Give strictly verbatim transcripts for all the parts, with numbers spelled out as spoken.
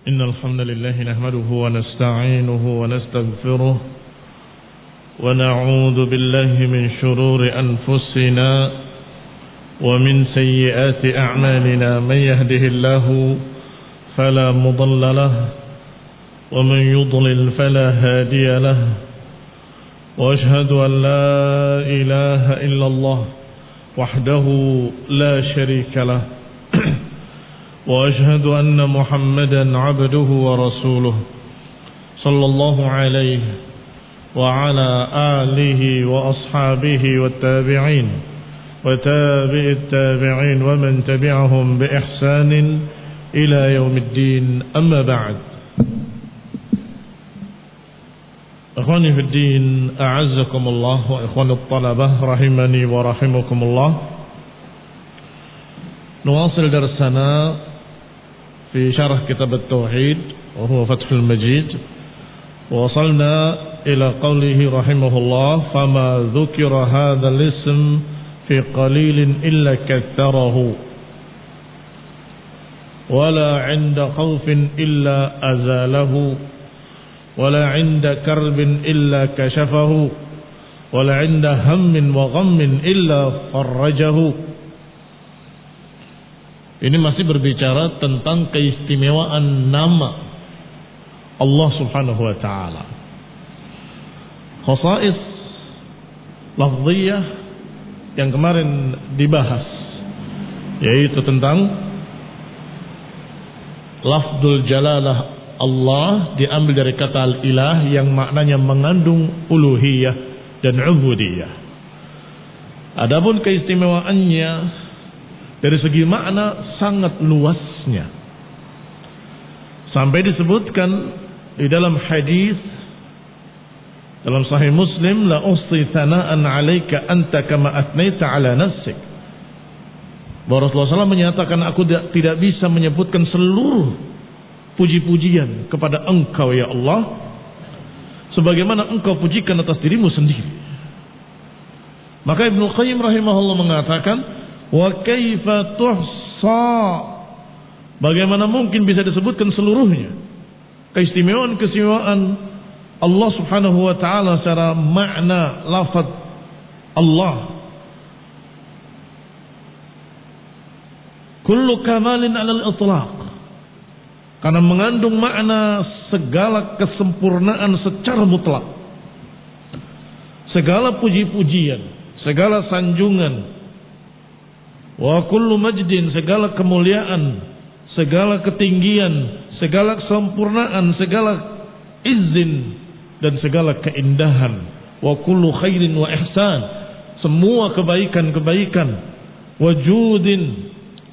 إن الحمد لله نحمده ونستعينه ونستغفره ونعوذ بالله من شرور أنفسنا ومن سيئات أعمالنا من يهده الله فلا مضل له ومن يضلل فلا هادي له وأشهد أن لا إله إلا الله وحده لا شريك له وأشهد أن محمدا عبده ورسوله صلى الله عليه وعلى آله وأصحابه والتابعين وتابع التابعين ومن تبعهم بإحسان إلى يوم الدين أما بعد أخواني في الدين أعزكم الله وإخواني الطلبة رحمني ورحمكم الله نواصل درسنا في شرح كتاب التوحيد وهو فتح المجيد ووصلنا إلى قوله رحمه الله فما ذكر هذا الاسم في قليل إلا كثره ولا عند خوف إلا أزاله ولا عند كرب إلا كشفه ولا عند هم وغم إلا فرجه. Ini masih berbicara tentang keistimewaan nama Allah Subhanahu wa taala. Khasa'is lafziyah yang kemarin dibahas yaitu tentang lafzul jalalah Allah diambil dari kata al-ilah yang maknanya mengandung uluhiyah dan ubudiyah. Adapun keistimewaannya dari segi makna sangat luasnya. Sampai disebutkan di dalam hadis dalam Sahih Muslim, la usti thana'an 'alaika anta kama atnaita 'ala nafsik. Bahwa Rasulullah shallallahu alaihi wasallam menyatakan aku tidak bisa menyebutkan seluruh puji-pujian kepada engkau ya Allah sebagaimana engkau pujikan atas dirimu sendiri. Maka Ibnu Qayyim rahimahullah mengatakan, wa kaifa tuhsa, bagaimana mungkin bisa disebutkan seluruhnya keistimewaan-keistimewaan Allah Subhanahu wa taala secara makna lafaz Allah. Kullu kamalin 'alal itlaq, karena mengandung makna segala kesempurnaan secara mutlak. Segala puji-pujian, segala sanjungan, wa kullu majdin, segala kemuliaan, segala ketinggian, segala kesempurnaan, segala izin dan segala keindahan, wa kullu khairin wa ihsan, semua kebaikan-kebaikan, wujudin,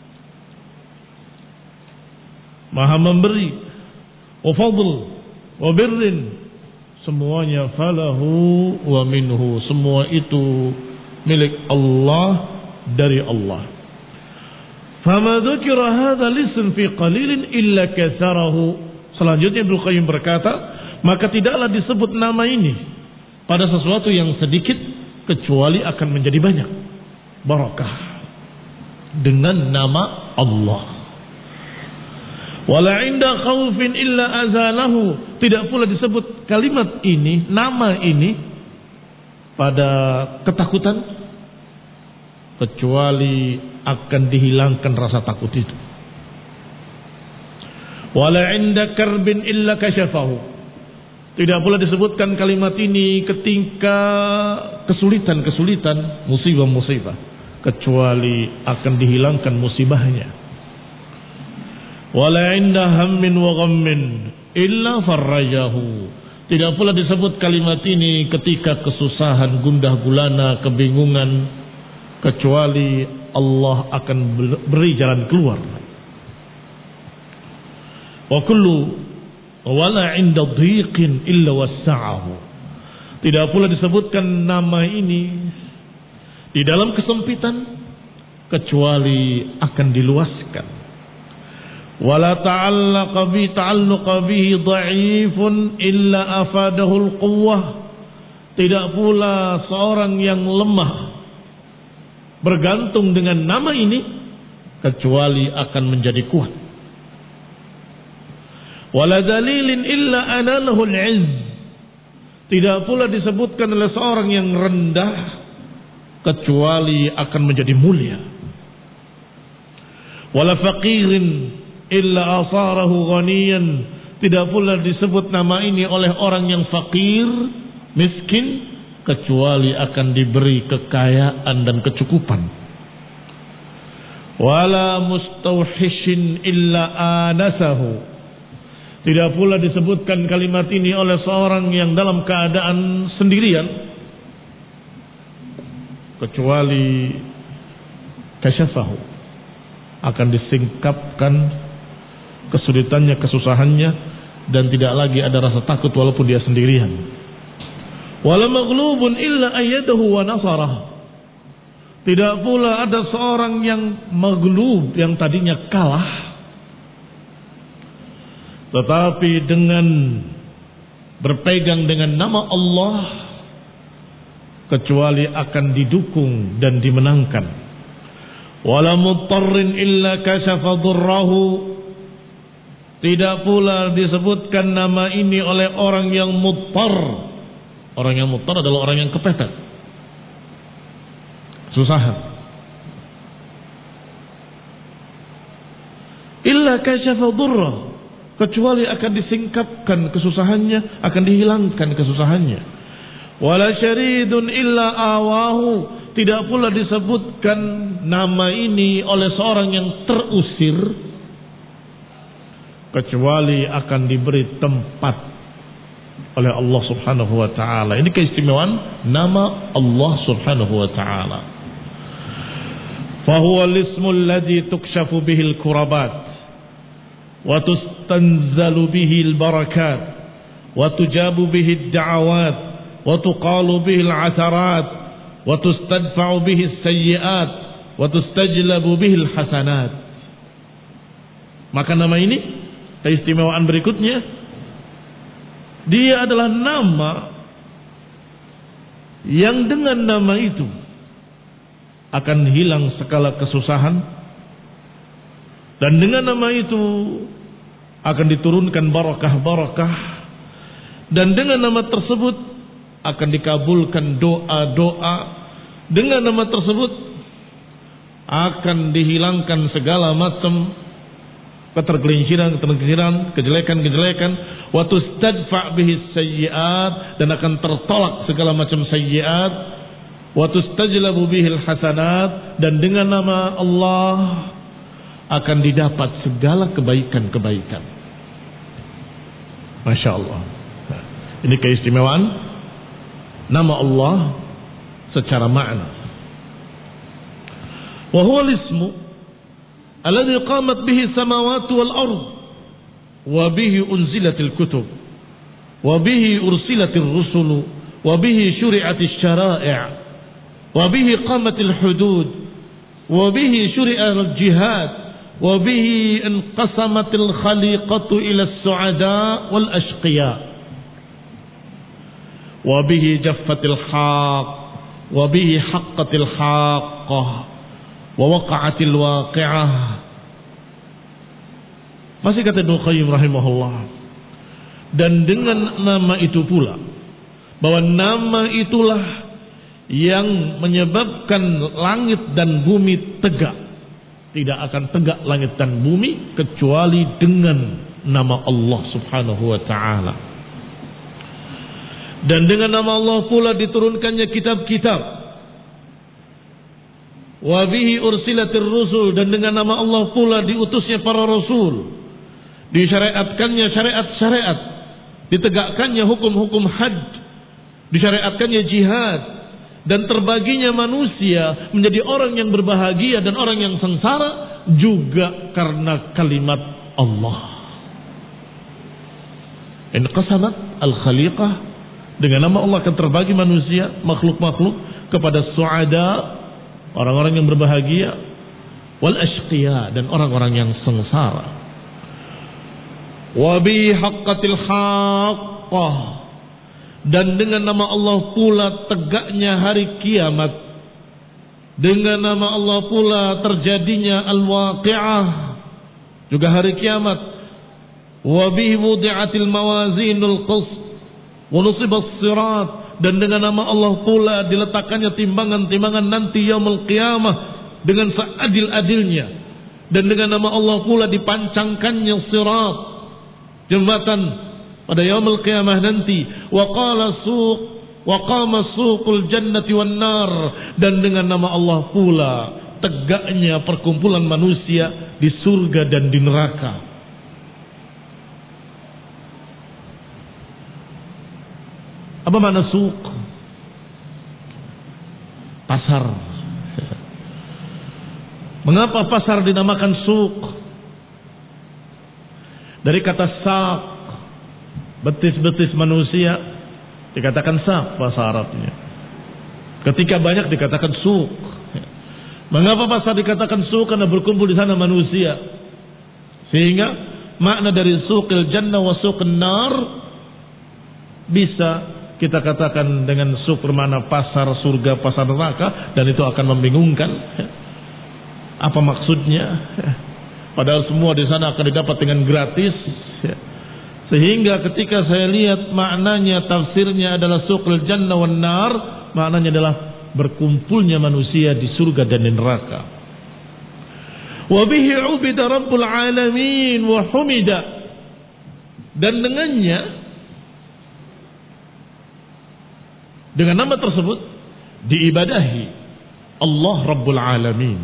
maha memberi, wa fadl wa birrin, semuanya falahu wa minhu, semua itu milik Allah, dari Allah. Fama dzukira hadzal ism fi qalilin illa katsarahu. Selanjutnya Ibnu Qayyim berkata, maka tidaklah disebut nama ini pada sesuatu yang sedikit kecuali akan menjadi banyak barakah dengan nama Allah. Wala 'inda khaufin illa azalahu. Tidak pula disebut kalimat ini, nama ini pada ketakutan kecuali akan dihilangkan rasa takut itu. Wala 'inda karbin illa kasyafahu. Tidak pula disebutkan kalimat ini ketika kesulitan-kesulitan, musibah-musibah, kecuali akan dihilangkan musibahnya. Wala 'inda hammin wa ghammin illa farrajahu. Tidak pula disebut kalimat ini ketika kesusahan, gundah gulana, kebingungan, kecuali Allah akan beri jalan keluar. Wa kullu wala 'inda dhiqin illa wassa'ahu. Tidak pula disebutkan nama ini di dalam kesempitan kecuali akan diluaskan. Wala ta'allaqa bi ta'alluqa bihi dha'ifun illa afadahu al-quwwah. Tidak pula seorang yang lemah bergantung dengan nama ini kecuali akan menjadi kuat. Wala dalilin illa analahul izz. Tidak pula disebutkan oleh seorang yang rendah kecuali akan menjadi mulia. Wala faqirin illa asarahu ghaniyan. Tidak pula disebut nama ini oleh orang yang fakir, miskin, kecuali akan diberi kekayaan dan kecukupan. Wala mustawhishin illa anasahu. Tidak pula disebutkan kalimat ini oleh seorang yang dalam keadaan sendirian, kecuali kasyafahu, akan disingkapkan kesulitannya, kesusahannya, dan tidak lagi ada rasa takut walaupun dia sendirian. Wala maghlubun illa ayyadahu wa nasarah. Tidak pula ada seorang yang maghlub, yang tadinya kalah, tetapi dengan berpegang dengan nama Allah, kecuali akan didukung dan dimenangkan. Wala muttarrin illa kashafa dhurrahu. Tidak pula disebutkan nama ini oleh orang yang muttar. Orang yang muttar adalah orang yang kepepet, susahan. Illa kashafa dhurrahu, kecuali akan disingkapkan kesusahannya, akan dihilangkan kesusahannya. Wala syaridun illa awahu. Tidak pula disebutkan nama ini oleh seorang yang terusir, kecuali akan diberi tempat oleh Allah subhanahu wa ta'ala. Ini keistimewaan nama Allah subhanahu wa ta'ala. Fahuwa lismu alladhi tukshafu bihil kurabat wa tustanzalu bihil barakat wa tujabu bihid da'awat wa tuqalu bihil asarat wa tustadfa'u bihis sayyiat wa tustajlabu bihil hasanat. Maka nama ini, keistimewaan berikutnya, dia adalah nama yang dengan nama itu akan hilang segala kesusahan, dan dengan nama itu akan diturunkan barakah-barakah, dan dengan nama tersebut akan dikabulkan doa-doa, dengan nama tersebut akan dihilangkan segala macam ketergelinciran, ketergelinciran, kejelekan-kejelekan, wa tustadfa' bihi sayyi'at, dan akan tertolak segala macam sayyi'at, wa tustajlabu bihil hasanat, dan dengan nama Allah akan didapat segala kebaikan-kebaikan. Masya Allah. Nah, ini keistimewaan nama Allah secara makna. Wa huwa al-ismu alladhi qamat bihi samawati wal ard wa bihi unzilatil kutub wa bihi ursilatir rusul wa bihi syuri'atis syara'i' wa bihi qamatil hudud wa bihi syuri'al jihad wa bihi inqasamatil khaliqatu ila as-su'ada wal ashqiya wa bihi jaffatil haqq wa bihi haqqatil haqqah wa waqa'atil waqi'ah. Masih kata Ibnu Qayyim rahimahullah, dan dengan nama itu pula, bahwa nama itulah yang menyebabkan langit dan bumi tegak. Tidak akan tegak langit dan bumi kecuali dengan nama Allah subhanahu wa ta'ala. Dan dengan nama Allah pula diturunkannya kitab-kitab. Wa bihi ursilatir rusul, dan dengan nama Allah pula diutusnya para rasul. Disyariatkannya syariat-syariat, ditegakkannya hukum-hukum had, disyariatkannya jihad, dan terbaginya manusia menjadi orang yang berbahagia dan orang yang sengsara juga karena kalimat Allah. Inqasamat al-khaliqah, dengan nama Allah akan terbagi manusia, makhluk-makhluk, kepada su'ada, orang-orang yang berbahagia, wal ashqiya, dan orang-orang yang sengsara. Wa bi haqqatil haqqah, dan dengan nama Allah pula tegaknya hari kiamat, dengan nama Allah pula terjadinya al-waqi'ah, juga hari kiamat. wa bihi wudi'atil mawazinul qist wa nusibas sirat, dan dengan nama Allah pula diletakkannya timbangan-timbangan nanti yaumul qiyamah dengan seadil-adilnya, dan dengan nama Allah pula dipancangkannya sirat, jembatan pada yaumul qiyamah nanti. Wa qala suq wa qama suqul jannati wan nar, dan dengan nama Allah pula tegaknya perkumpulan manusia di surga dan di neraka. Apa makna suq? Pasar. Mengapa pasar dinamakan suq? Dari kata saq, betis-betis manusia, dikatakan saq bahasa Arabnya. Ketika banyak dikatakan suq. Mengapa pasar dikatakan suq? Karena berkumpul di sana manusia. Sehingga makna dari suqil jannah wa suqin nar bisa kita katakan dengan suq bermakna pasar surga, pasar neraka, dan itu akan membingungkan. Apa maksudnya? Padahal semua di sana akan didapat dengan gratis. Sehingga ketika saya lihat maknanya, tafsirnya adalah suqil jannah wan nar, maknanya adalah berkumpulnya manusia di surga dan di neraka. Wa bihi ubida rabbul alamin wa humida, dan dengannya, dengan nama tersebut diibadahi Allah Rabbul Alamin.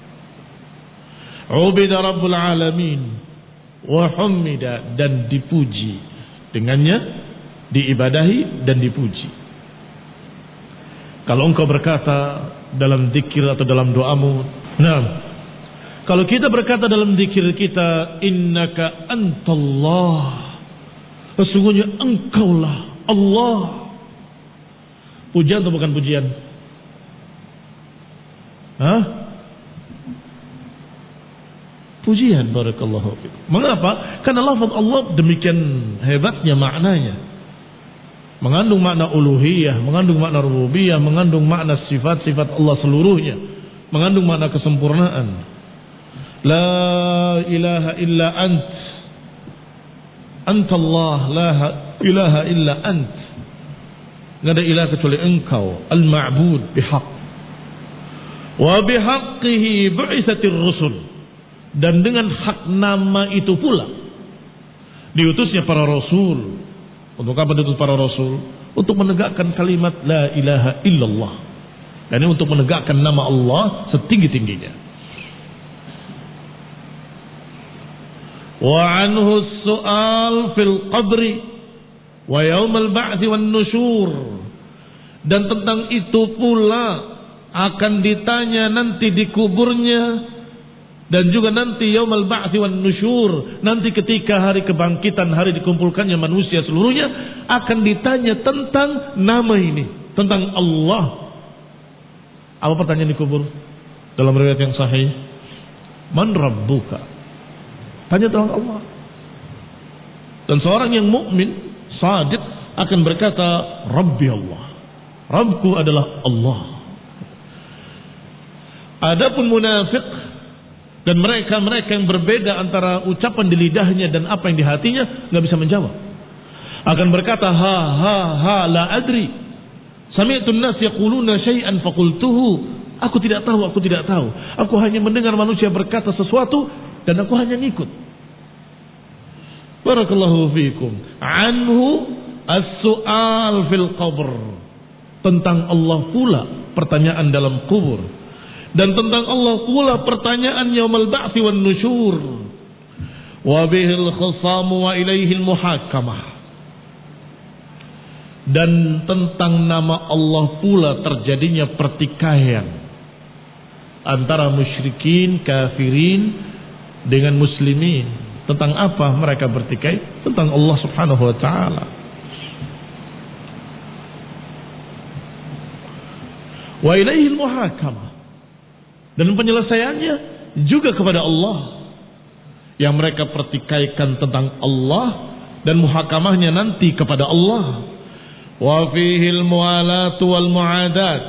Ubida Rabbul Alamin wa humida, dan dipuji. Dengannya diibadahi dan dipuji. Kalau engkau berkata dalam zikir atau dalam doamu, nah, kalau kita berkata dalam zikir kita, innaka antallah, sesungguhnya engkaulah Allah. Pujian atau bukan pujian? Hah? Pujian, barakallahu fikum. Mengapa? Karena lafaz Allah demikian hebatnya maknanya. Mengandung makna uluhiyah, mengandung makna rububiyah, mengandung makna sifat-sifat Allah seluruhnya, mengandung makna kesempurnaan. La ilaha illa ant, antallah, la ilaha illa ant. Tidak ada ilah kecuali engkau, al-ma'bud bihaq. Wa bihaqqihi bu'isatir rusul, dan dengan hak nama itu pula diutusnya para rasul. Untuk apa diutus para rasul? Untuk menegakkan kalimat la ilaha illallah, dan ini untuk menegakkan nama Allah setinggi-tingginya. Wa anhu as-su'al fil qabri wa yaumal ba'thi wan nusyur, dan tentang itu pula akan ditanya nanti di kuburnya, dan juga nanti yaumal ba'thi wan nusyur, nanti ketika hari kebangkitan, hari dikumpulkannya manusia seluruhnya, akan ditanya tentang nama ini, tentang Allah. Apa pertanyaan di kubur? Dalam riwayat yang sahih, man rabbuka? Tanya tentang Allah. Dan seorang yang mukmin sadiq akan berkata, Rabbi Allah, Rabbku adalah Allah. Adapun munafik dan mereka-mereka yang berbeda antara ucapan di lidahnya dan apa yang di hatinya, nggak bisa menjawab. Akan berkata, ha ha ha la adri, sami'tu an-nas yaquluna syai'an faqultuhu. Aku tidak tahu, aku tidak tahu. Aku hanya mendengar manusia berkata sesuatu dan aku hanya ngikut. Barakallahu fiikum. Anhu as-su'al fil qabr, tentang Allah pula pertanyaan dalam kubur, dan tentang Allah pula pertanyaan yaumul ba'tsi wan nusyur. Wa bihil khisamu wa ilaihil muhakamah, dan tentang nama Allah pula terjadinya pertikaian antara musyrikin kafirin dengan muslimin. Tentang apa mereka bertikai? Tentang Allah subhanahu wa ta'ala. Wa ilaihil muhakamah, dan penyelesaiannya juga kepada Allah. Yang mereka pertikaikan tentang Allah, dan muhakamahnya nanti kepada Allah. Wa fihil mu'alatu wal mu'adat,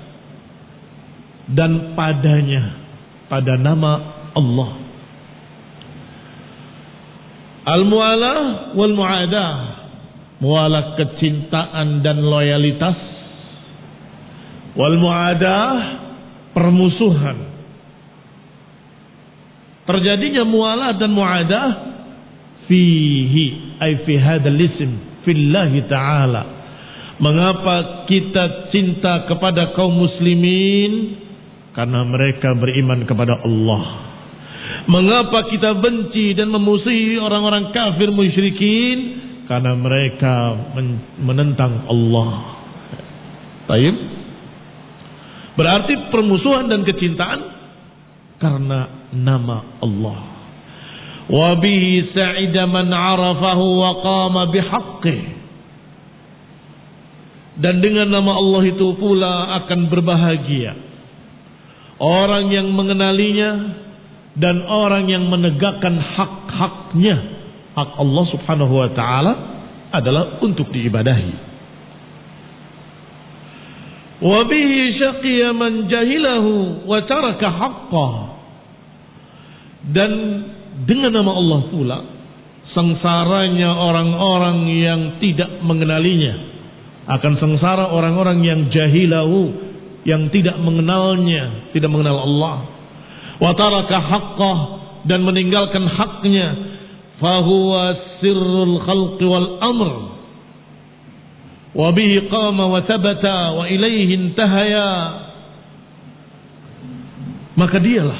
dan padanya, pada nama Allah, Al-mu'alah wal mu'adah. Mu'alah kecintaan dan loyalitas. Wal mu'adah permusuhan. Terjadinya mu'alah dan mu'adah fihi ay fi hadzal ism fillahi ta'ala. Mengapa kita cinta kepada kaum muslimin? Karena mereka beriman kepada Allah. Mengapa kita benci dan memusuhi orang-orang kafir musyrikin? Karena mereka menentang Allah. Baik. Berarti permusuhan dan kecintaan karena nama Allah. Wa bihi sa'ida man 'arafahu wa qama bihaqqih. Dan dengan nama Allah itu pula akan berbahagia orang yang mengenalinya dan orang yang menegakkan hak-haknya. Hak Allah subhanahu wa ta'ala adalah untuk diibadahi. Wa bihi syaqiya man jahilahu wa taraka haqqah. Dan dengan nama Allah pula sengsaranya orang-orang yang tidak mengenalinya. Akan sengsara orang-orang yang jahilahu, yang tidak mengenalnya, tidak mengenal Allah. Wa taraka haqqah, dan meninggalkan haknya. Fahuwa sirrul khalqi wal amr. Wa bihi qama wa thabata wa ilaihi intahaya. Maka dialah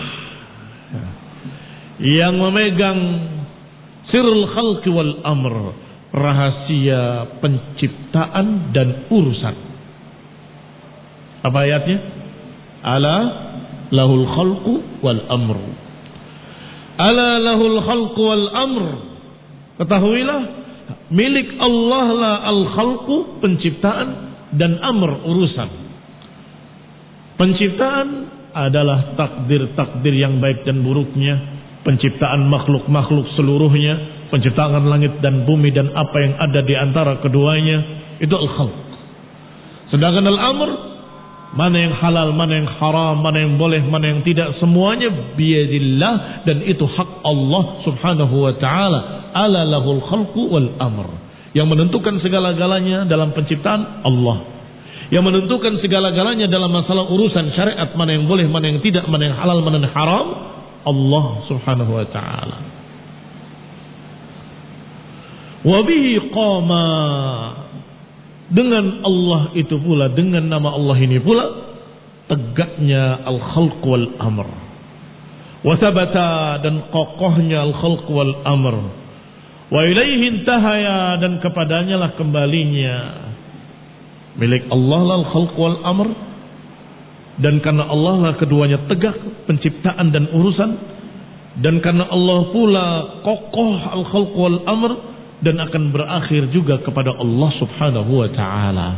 yang memegang sirrul khalqi wal amr, rahasia penciptaan dan urusan. Apa ayatnya? Ala lahul khalqu wal amr. Ala lahul khalqu wal amr. Ketahuilah, milik Allah lah al khalqu, penciptaan, dan amr, urusan. Penciptaan adalah takdir-takdir yang baik dan buruknya, penciptaan makhluk-makhluk seluruhnya, penciptaan langit dan bumi dan apa yang ada di antara keduanya, itu al khalq. Sedangkan al amr, mana yang halal, mana yang haram, mana yang boleh, mana yang tidak, semuanya biyadillah, dan itu hak Allah subhanahu wa ta'ala. Ala lahul khalqu wal amr. Yang menentukan segala-galanya dalam penciptaan Allah. Yang menentukan segala-galanya dalam masalah urusan syariat, mana yang boleh, mana yang tidak, mana yang halal, mana yang haram, Allah subhanahu wa ta'ala. Wa bihi qama. Dengan Allah itu pula, dengan nama Allah ini pula, tegaknya al-khalq wal amr. Wa thabata, dan kokohnya al-khalq wal amr. Wa ilaihi intahaya, dan kepadanya lah kembalinya. Milik Allah lah al-khalq wal amr, dan karena Allah lah keduanya tegak, penciptaan dan urusan, dan karena Allah pula kokoh al-khalq wal amr, dan akan berakhir juga kepada Allah subhanahu wa ta'ala.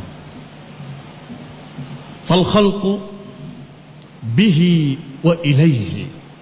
Fal khalqu bihi wa ilaihi.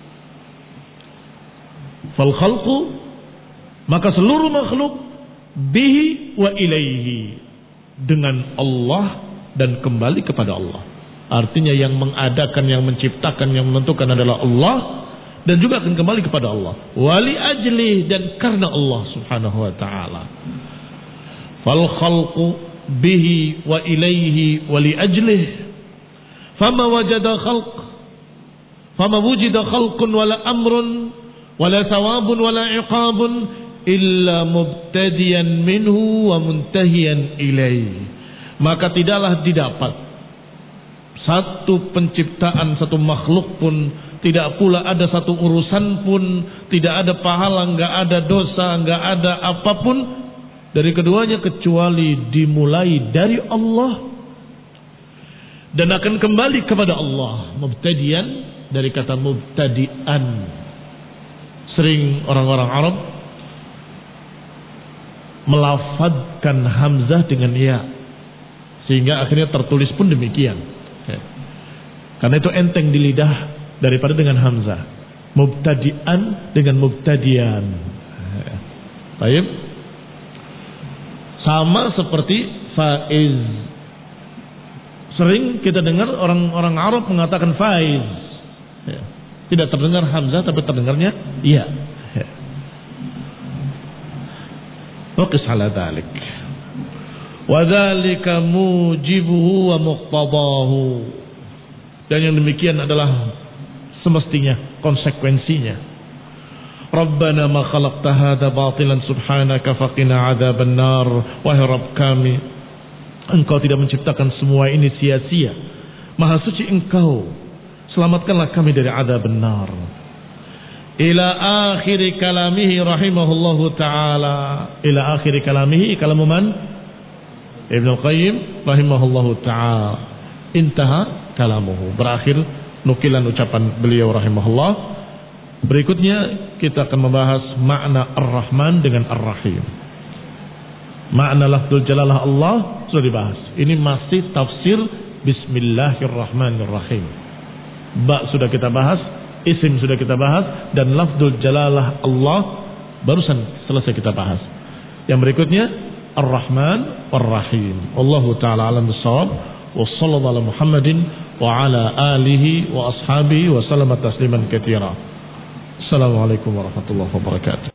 Fal khalqu, maka seluruh makhluk, bihi wa ilaihi, dengan Allah dan kembali kepada Allah. Artinya yang mengadakan, yang menciptakan, yang menentukan adalah Allah, dan juga akan kembali kepada Allah. Wali ajli, dan karena Allah subhanahu wa ta'ala. Fal khalqu bihi wa ilaihi wa li ajlih. Fama wajada khalq, fama wujida khalqun wala amrun wala thawabun wala iqabun illa mubtadiyan minhu wa muntahiyan ilaihi. Maka tidaklah didapat satu penciptaan, satu makhluk pun, tidak pula ada satu urusan pun, tidak ada pahala, enggak ada dosa, enggak ada apapun dari keduanya kecuali dimulai dari Allah dan akan kembali kepada Allah. Mubtadiyan dari kata mubtadi'an. Sering orang-orang Arab melafadzkan hamzah dengan ya, sehingga akhirnya tertulis pun demikian. Karena itu enteng di lidah daripada dengan hamzah. Mubtadi'an dengan mubtadian. Baik. Sama seperti faiz. Sering kita dengar orang-orang Arab mengatakan faiz. Tidak terdengar hamzah tapi terdengarnya iya. Waqis ala dhalik. Wa dzalika mujibuhu wa muqtadahu. Dan yang demikian adalah semestinya, konsekuensinya. Rabbana ma khalaqta hadza batilan subhanaka faqina adzaban nar. Wahai Rabb kami, Engkau tidak menciptakan semua ini sia-sia. Maha suci Engkau, selamatkanlah kami dari adzaban nar. Ila akhir kalamihi rahimahullahu ta'ala. Ila akhir kalamihi, kalamu man? Ibnu Qayyim rahimahullahu ta'ala. Intaha kalamuhu. Berakhir nukilan ucapan beliau rahimahullah. Berikutnya kita akan membahas makna Ar-Rahman dengan Ar-Rahim. Makna lafzul jalalah Allah sudah dibahas. Ini masih tafsir Bismillahirrahmanirrahim. Ba sudah kita bahas, isim sudah kita bahas, dan lafzul jalalah Allah barusan selesai kita bahas. Yang berikutnya Ar-Rahman Ar-Rahim. Wallahu ta'ala alam bissawab. Wa sallallahu ala Muhammadin wa ala alihi wa ashabihi wa sallama tasliman katsira. Assalamualaikum warahmatullahi wabarakatuh.